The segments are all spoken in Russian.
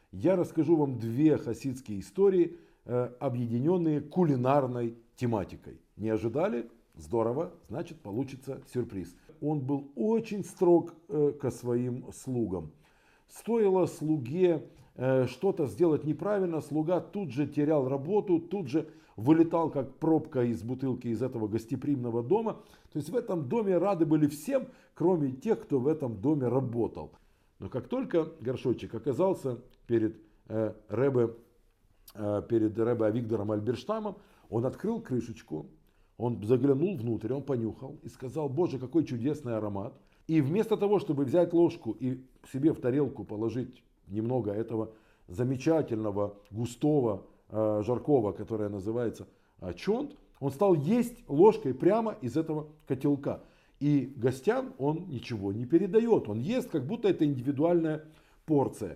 я расскажу вам две хасидские истории, объединенные кулинарной тематикой. Не ожидали? Здорово, значит получится сюрприз. Он был очень строг ко своим слугам. Стоило слуге что-то сделать неправильно, слуга тут же терял работу, тут же вылетал как пробка из бутылки из этого гостеприимного дома. То есть в этом доме рады были всем, кроме тех, кто в этом доме работал. Но как только горшочек оказался перед Ребе Авигдором Альберштамом, он открыл крышечку, он заглянул внутрь, он понюхал и сказал: Боже, какой чудесный аромат. И вместо того, чтобы взять ложку и себе в тарелку положить немного этого замечательного, густого, жаркого, которое называется чонт, он стал есть ложкой прямо из этого котелка. И гостям он ничего не передает. Он ест, как будто это индивидуальная порция.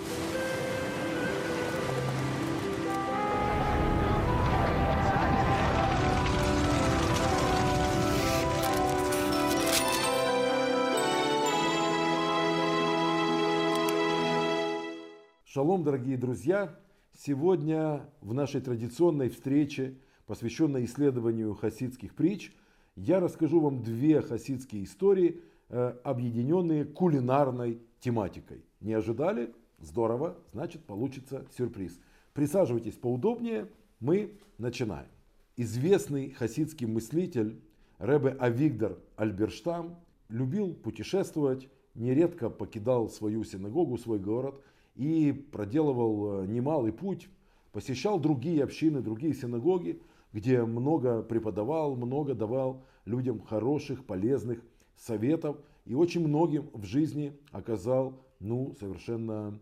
Шалом, дорогие друзья! Сегодня в нашей традиционной встрече, посвященной исследованию хасидских притч, я расскажу вам две хасидские истории, объединенные кулинарной тематикой. Не ожидали? Здорово, значит получится сюрприз. Присаживайтесь поудобнее, мы начинаем. Известный хасидский мыслитель Ребе Авигдор Альберштам любил путешествовать, нередко покидал свою синагогу, свой город и проделывал немалый путь, посещал другие общины, другие синагоги, где много преподавал, много давал людям хороших, полезных советов и очень многим в жизни оказал совершенно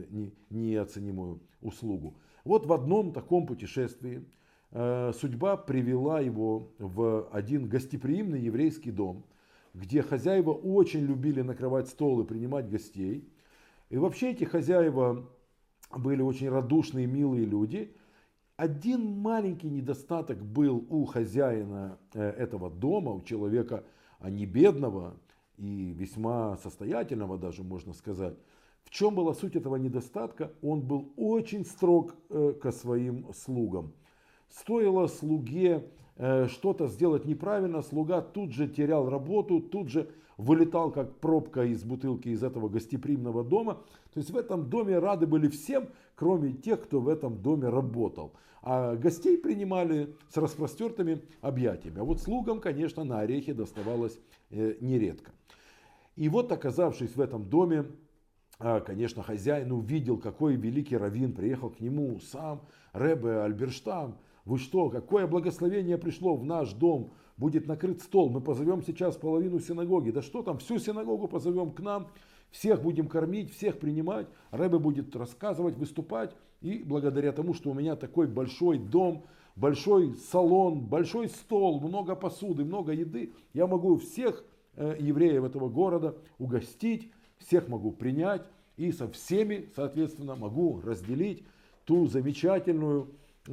неоценимую услугу. Вот в одном таком путешествии судьба привела его в один гостеприимный еврейский дом, где хозяева очень любили накрывать стол и принимать гостей. И вообще эти хозяева были очень радушные, милые люди. Один маленький недостаток был у хозяина этого дома, у человека не бедного и весьма состоятельного даже, можно сказать. В чем была суть этого недостатка? Он был очень строг ко своим слугам. Стоило слуге что-то сделать неправильно, слуга тут же терял работу, тут же вылетал как пробка из бутылки из этого гостеприимного дома. То есть в этом доме рады были всем, кроме тех, кто в этом доме работал. А гостей принимали с распростертыми объятиями. А вот слугам, конечно, на орехи доставалось нередко. И вот, оказавшись в этом доме, конечно, хозяин увидел, какой великий раввин приехал к нему, сам Ребе Альберштам. Вы что, какое благословение пришло в наш дом, будет накрыт стол, мы позовем сейчас половину синагоги, да что там, всю синагогу позовем к нам, всех будем кормить, всех принимать, Ребе будет рассказывать, выступать, и благодаря тому, что у меня такой большой дом, большой салон, большой стол, много посуды, много еды, я могу всех евреев этого города угостить, всех могу принять и со всеми, соответственно, могу разделить ту замечательную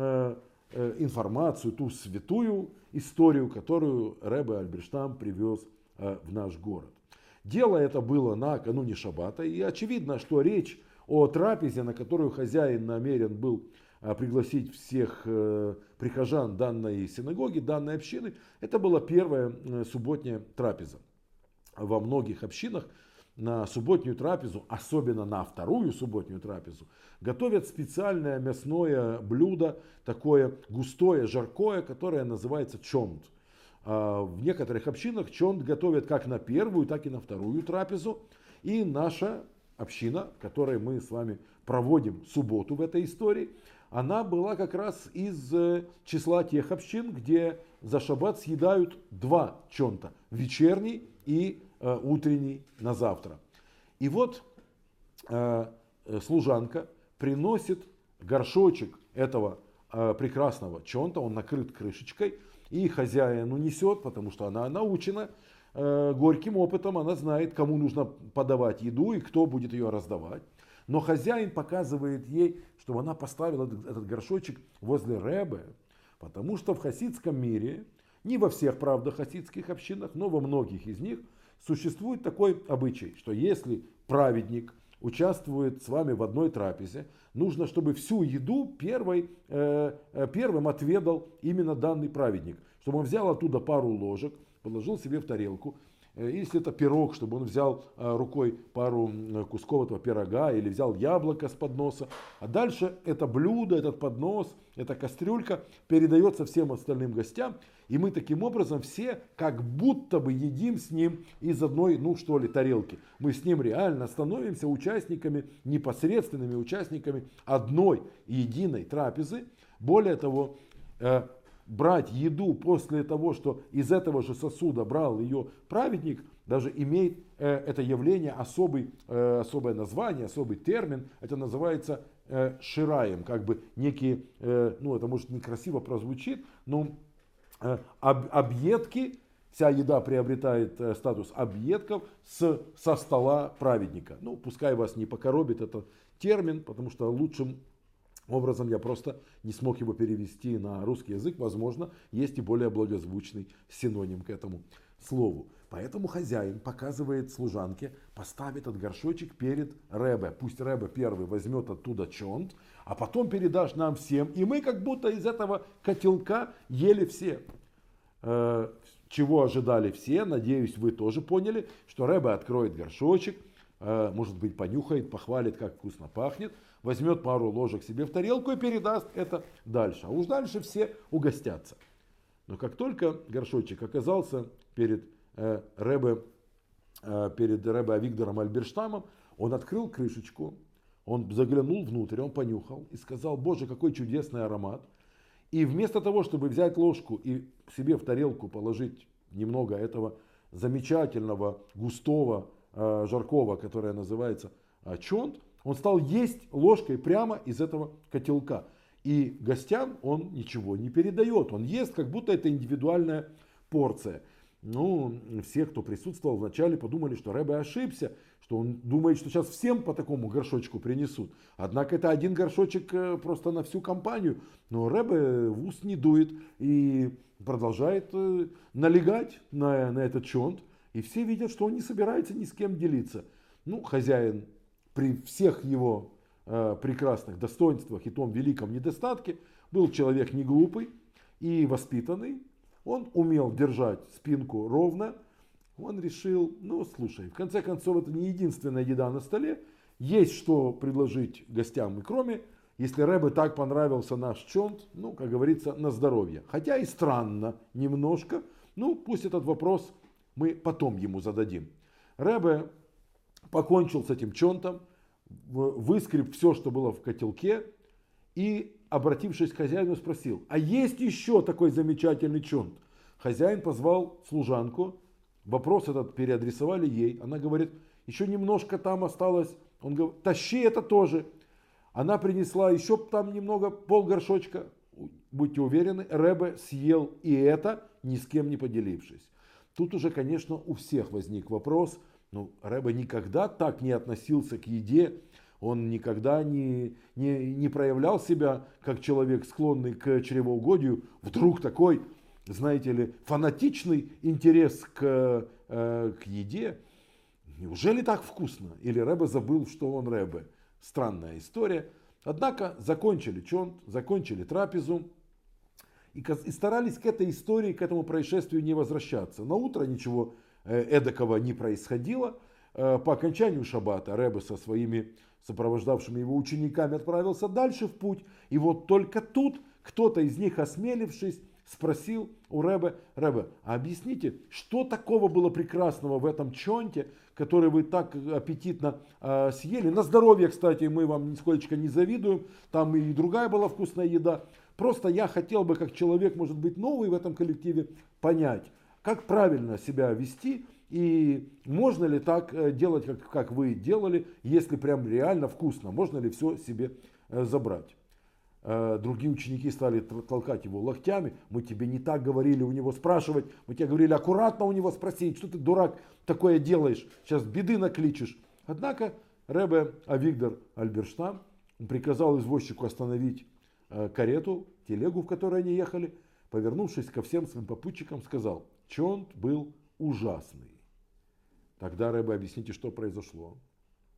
информацию, ту святую историю, которую Ребе Альберштам привез в наш город. Дело это было накануне шаббата, и очевидно, что речь о трапезе, на которую хозяин намерен был пригласить всех прихожан данной синагоги, данной общины, это была первая субботняя трапеза. Во многих общинах на субботнюю трапезу, особенно на вторую субботнюю трапезу, готовят специальное мясное блюдо, такое густое, жаркое, которое называется чонт. В некоторых общинах чонт готовят как на первую, так и на вторую трапезу. И наша община, в которой мы с вами проводим субботу в этой истории, она была как раз из числа тех общин, где за шаббат съедают два чонта, вечерний и утренний на завтра. И вот служанка приносит горшочек этого прекрасного чонта, он накрыт крышечкой, и хозяин унесет, потому что она научена горьким опытом, она знает, кому нужно подавать еду и кто будет ее раздавать. Но хозяин показывает ей, чтобы она поставила этот горшочек возле Ребе, потому что в хасидском мире, не во всех, правда, хасидских общинах, но во многих из них, существует такой обычай, что если праведник участвует с вами в одной трапезе, нужно, чтобы всю еду первым отведал именно данный праведник. Чтобы он взял оттуда пару ложек, положил себе в тарелку. Если это пирог, чтобы он взял рукой пару кусков этого пирога или взял яблоко с подноса. А дальше это блюдо, этот поднос, эта кастрюлька передается всем остальным гостям. И мы таким образом все как будто бы едим с ним из одной, тарелки. Мы с ним реально становимся участниками, непосредственными участниками одной единой трапезы. Более того, брать еду после того, что из этого же сосуда брал ее праведник, даже имеет это явление особое название, особый термин. Это называется шираем, как бы некие, это может некрасиво прозвучит, но объедки, вся еда приобретает статус объедков со стола праведника. Пускай вас не покоробит этот термин, потому что лучшим образом я просто не смог его перевести на русский язык. Возможно, есть и более благозвучный синоним к этому слову. Поэтому хозяин показывает служанке, поставь этот горшочек перед Ребе. Пусть Ребе первый возьмет оттуда чонт, а потом передашь нам всем. И мы как будто из этого котелка ели все. Чего ожидали все, надеюсь, вы тоже поняли, что Ребе откроет горшочек, может быть, понюхает, похвалит, как вкусно пахнет, возьмет пару ложек себе в тарелку и передаст это дальше. А уж дальше все угостятся. Но как только горшочек оказался перед Ребе Авигдором Альберштамом, он открыл крышечку, он заглянул внутрь, он понюхал и сказал: Боже, какой чудесный аромат. И вместо того, чтобы взять ложку и себе в тарелку положить немного этого замечательного, густого, жаркого, которое называется чонт, он стал есть ложкой прямо из этого котелка. И гостям он ничего не передает. Он ест, как будто это индивидуальная порция. Все, кто присутствовал вначале, подумали, что Ребе ошибся, что он думает, что сейчас всем по такому горшочку принесут. Однако это один горшочек просто на всю компанию. Но Ребе в ус не дует и продолжает налегать на этот чонт. И все видят, что он не собирается ни с кем делиться. Хозяин при всех его прекрасных достоинствах и том великом недостатке был человек не глупый и воспитанный. Он умел держать спинку ровно. Он решил, слушай, в конце концов, это не единственная еда на столе. Есть что предложить гостям. И кроме, если Ребе так понравился наш чонт, как говорится, на здоровье. Хотя и странно немножко. Пусть этот вопрос мы потом ему зададим. Ребе покончил с этим чонтом, выскреб все, что было в котелке, и, обратившись к хозяину, спросил: а есть еще такой замечательный чонт? Хозяин позвал служанку, вопрос этот переадресовали ей. Она говорит: еще немножко там осталось. Он говорит: тащи это тоже. Она принесла еще там немного, полгоршочка. Будьте уверены, Ребе съел и это, ни с кем не поделившись. Тут уже, конечно, у всех возник вопрос. Ребе никогда так не относился к еде. Он никогда не проявлял себя как человек, склонный к чревоугодию. Вдруг такой, знаете ли, фанатичный интерес к еде. Неужели так вкусно? Или Ребе забыл, что он Ребе? Странная история. Однако закончили чонт, закончили трапезу. И старались к этой истории, к этому происшествию не возвращаться. На утро ничего эдакого не происходило. По окончанию шаббата Ребе со своими сопровождавшими его учениками отправился дальше в путь. И вот только тут кто-то из них, осмелившись, спросил у Ребе: Ребе, а объясните, что такого было прекрасного в этом чонте, который вы так аппетитно съели? На здоровье, кстати, мы вам нисколько не завидуем. Там и другая была вкусная еда. Просто я хотел бы, как человек, может быть, новый в этом коллективе, понять, как правильно себя вести. И можно ли так делать, как вы делали, если прям реально вкусно? Можно ли все себе забрать? Другие ученики стали толкать его локтями. Мы тебе не так говорили у него спрашивать. Мы тебе говорили аккуратно у него спросить. Что ты, дурак, такое делаешь? Сейчас беды накличешь. Однако Ребе Авигдор Альберштам приказал извозчику остановить карету, телегу, в которой они ехали. Повернувшись ко всем своим попутчикам, сказал: чонт был ужасный. Тогда, Ребе, объясните, что произошло.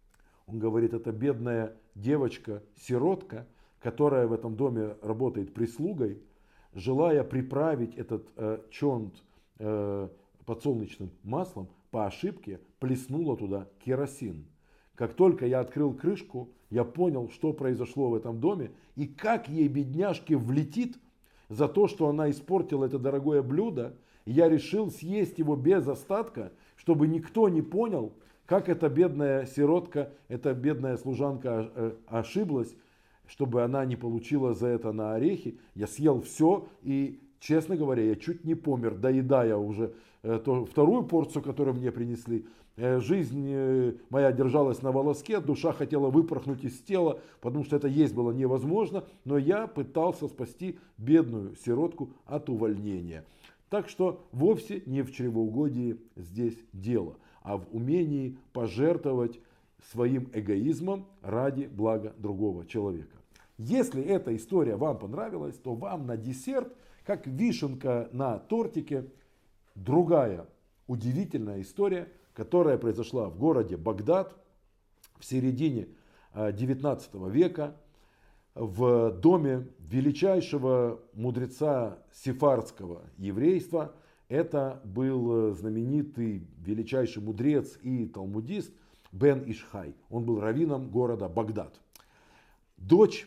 Он говорит, это бедная девочка-сиротка, которая в этом доме работает прислугой, желая приправить этот чонт подсолнечным маслом, по ошибке плеснула туда керосин. Как только я открыл крышку, я понял, что произошло в этом доме и как ей, бедняжке, влетит за то, что она испортила это дорогое блюдо. И я решил съесть его без остатка, чтобы никто не понял, как эта бедная сиротка, эта бедная служанка ошиблась, чтобы она не получила за это на орехи. Я съел все и, честно говоря, я чуть не помер, доедая уже вторую порцию, которую мне принесли. Жизнь моя держалась на волоске, душа хотела выпорхнуть из тела, потому что это есть было невозможно, но я пытался спасти бедную сиротку от увольнения. Так что вовсе не в чревоугодии здесь дело, а в умении пожертвовать своим эгоизмом ради блага другого человека. Если эта история вам понравилась, то вам на десерт, как вишенка на тортике, другая удивительная история, которая произошла в городе Багдад в середине 19 века в доме величайшего мудреца сефардского еврейства. Это был знаменитый величайший мудрец и талмудист Бен Ишхай. Он был раввином города Багдад. Дочь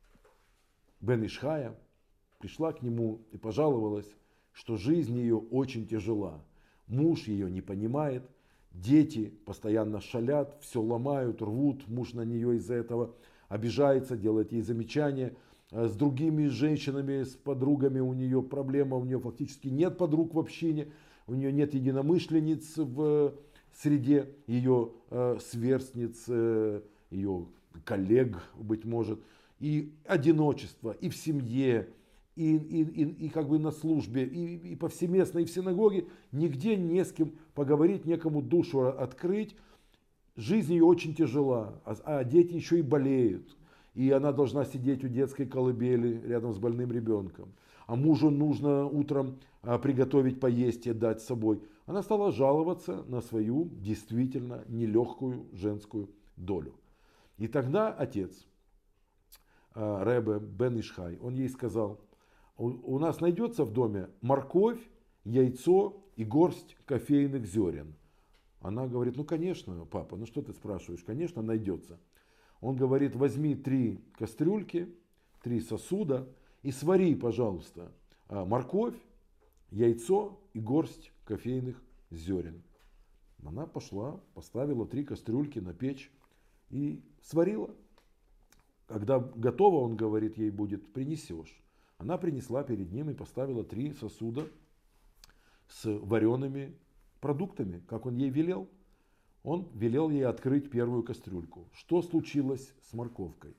Бен Ишхая пришла к нему и пожаловалась, что жизнь ее очень тяжела. Муж ее не понимает, дети постоянно шалят, все ломают, рвут. Муж на нее из-за этого обижается, делает ей замечания. С другими женщинами, с подругами у нее проблема, у нее фактически нет подруг в общине, у нее нет единомышленниц в среде ее сверстниц, ее коллег, быть может, и одиночество, и в семье, и как бы на службе, и повсеместно, и в синагоге, нигде не с кем поговорить, некому душу открыть. Жизнь ее очень тяжела, а дети еще и болеют. И она должна сидеть у детской колыбели рядом с больным ребенком. А мужу нужно утром приготовить поесть и дать с собой. Она стала жаловаться на свою действительно нелегкую женскую долю. И тогда отец, Ребе Бен Ишхай, он ей сказал: у нас найдется в доме морковь, яйцо и горсть кофейных зерен. Она говорит: ну конечно, папа, ну что ты спрашиваешь, конечно найдется. Он говорит: возьми 3 кастрюльки, 3 сосуда и свари, пожалуйста, морковь, яйцо и горсть кофейных зерен. Она пошла, поставила 3 кастрюльки на печь и сварила. Когда готово, он говорит, ей будет, принесешь. Она принесла перед ним и поставила 3 сосуда с вареными продуктами, как он ей велел. Он велел ей открыть первую кастрюльку. Что случилось с морковкой?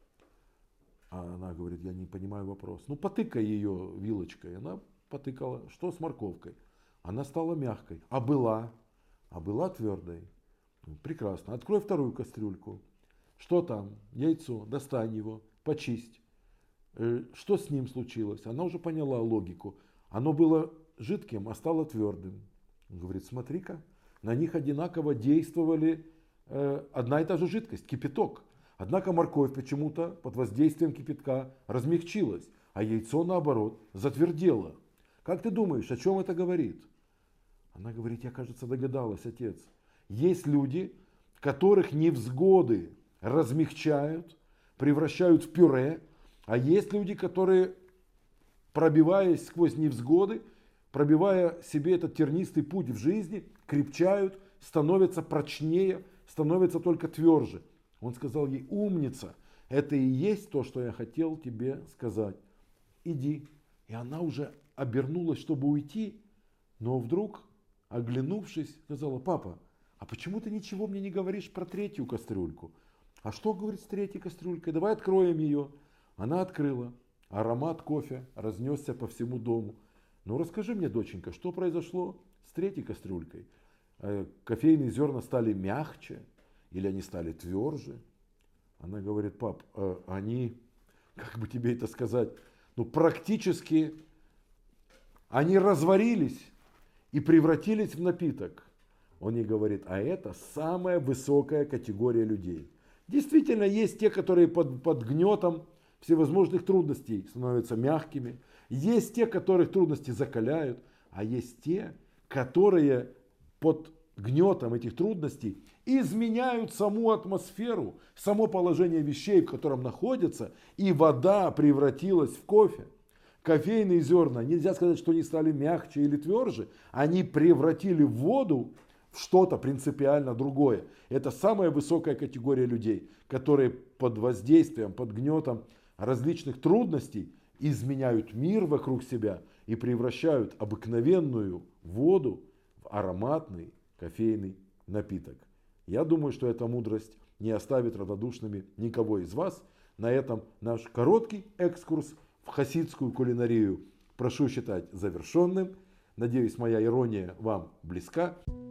А она говорит: я не понимаю вопрос. Ну, потыкай ее вилочкой. Она потыкала. Что с морковкой? Она стала мягкой. А была? А была твердой. Прекрасно. Открой вторую кастрюльку. Что там? Яйцо. Достань его. Почисть. Что с ним случилось? Она уже поняла логику. Оно было жидким, а стало твердым. Он говорит: смотри-ка. На них одинаково действовали одна и та же жидкость, кипяток. Однако морковь почему-то под воздействием кипятка размягчилась, а яйцо, наоборот, затвердело. Как ты думаешь, о чем это говорит? Она говорит: я, кажется, догадалась, отец. Есть люди, которых невзгоды размягчают, превращают в пюре, а есть люди, которые, пробиваясь сквозь невзгоды, пробивая себе этот тернистый путь в жизни, крепчают, становятся прочнее, становятся только тверже. Он сказал ей: умница, это и есть то, что я хотел тебе сказать. Иди. И она уже обернулась, чтобы уйти, но вдруг, оглянувшись, сказала: папа, а почему ты ничего мне не говоришь про 3-ю кастрюльку? А что, говорит, с 3-й кастрюлькой? Давай откроем ее. Она открыла. Аромат кофе разнесся по всему дому. Ну расскажи мне, доченька, что произошло с 3-й кастрюлькой? Кофейные зерна стали мягче или они стали тверже? Она говорит: пап, они, как бы тебе это сказать, ну практически они разварились и превратились в напиток. Он ей говорит, а это самая высокая категория людей. Действительно, есть те, которые под гнетом всевозможных трудностей становятся мягкими. Есть те, которых трудности закаляют. А есть те, которые под гнетом этих трудностей изменяют саму атмосферу, само положение вещей, в котором находятся, и вода превратилась в кофе. Кофейные зерна, нельзя сказать, что они стали мягче или тверже, они превратили воду в что-то принципиально другое. Это самая высокая категория людей, которые под воздействием, под гнетом различных трудностей изменяют мир вокруг себя и превращают обыкновенную воду в ароматный кофейный напиток. Я думаю, что эта мудрость не оставит равнодушными никого из вас. На этом наш короткий экскурс в хасидскую кулинарию прошу считать завершенным. Надеюсь, моя ирония вам близка.